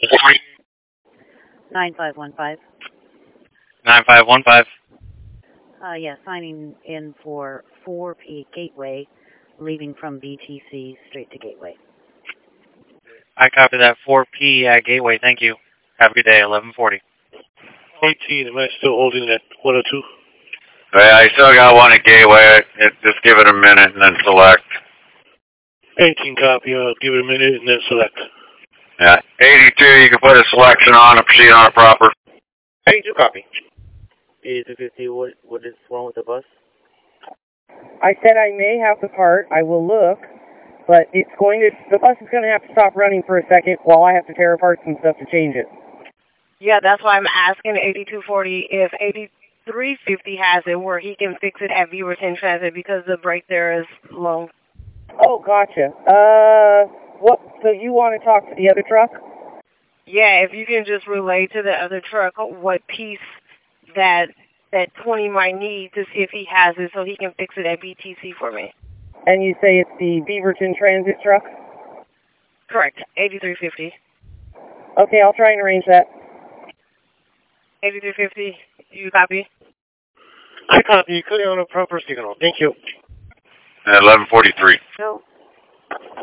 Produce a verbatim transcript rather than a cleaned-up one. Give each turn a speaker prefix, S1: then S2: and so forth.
S1: nine five one five.
S2: nine five one five.
S1: Uh, yeah, signing in for four P Gateway, leaving from B T C straight to Gateway.
S2: I copy that. four P at Gateway. Thank you. Have a good day. eleven forty.
S3: eighteen, am I still holding at one oh two?
S4: Yeah, I still got one at Gateway. It, just give it a minute and then select.
S3: eighteen copy, I'll give it a minute and then select.
S4: Yeah, eighty-two, you can put a selection on and proceed on it proper.
S5: eighty-two copy. eighty-two fifty, what, what is wrong with the bus?
S6: I said I may have the part. I will look, but it's going to, the bus is going to have to stop running for a second while I have to tear apart some stuff to change it.
S7: Yeah, that's why I'm asking eighty-two forty if eighty-three fifty has it where he can fix it at Beaverton Transit because the brake there is low.
S6: Oh, gotcha. Uh, what, so you want to talk to the other truck?
S7: Yeah, if you can just relay to the other truck what piece that that twenty might need to see if he has it so he can fix it at B T C for me.
S6: And you say it's the Beaverton Transit truck?
S7: Correct, eighty-three fifty.
S6: Okay, I'll try and arrange that.
S7: eighty-three fifty, you copy?
S3: I copy, clear on a proper signal. Thank you.
S4: At eleven forty-three.
S7: No.